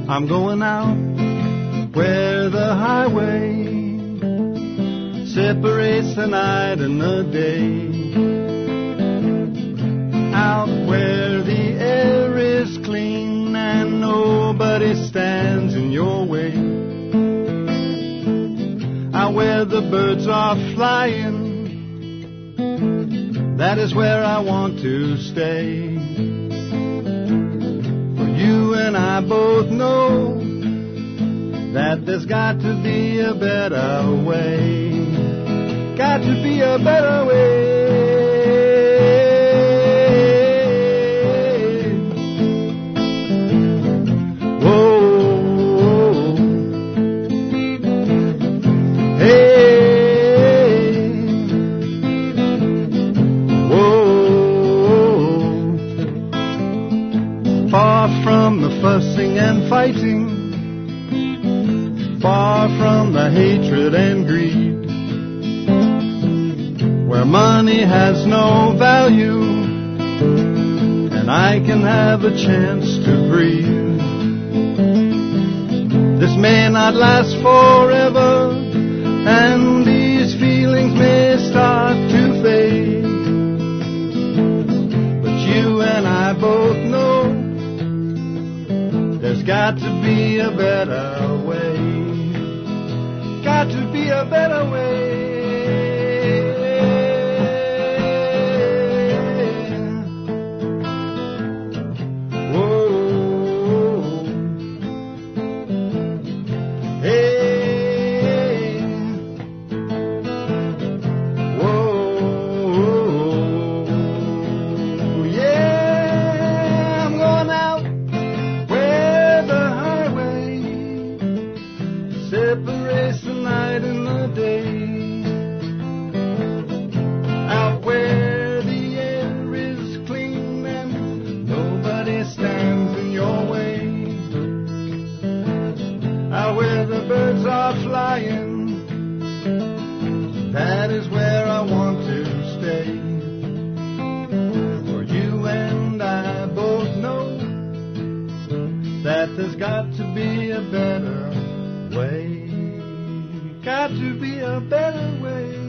I'm going out where the highway separates the night and the day. Out where the air is clean and nobody stands in your way. Out where the birds are flying, that is where I want to stay. For you and I both know that there's got to be a better way. Got to be a better way. Fighting, far from the hatred and greed, where money has no value and I can have a chance to breathe. This may not last forever and these feelings may start to fade, but you and I both know there's got to be a better way. Got to be a better way. Whoa. Hey. Whoa. Yeah, I'm going out separates the night and the day. Out where the air is clean and nobody stands in your way. Out where the birds are flying, that is where I want to stay. For you and I both know that there's got to be a better way. Got to be a better way.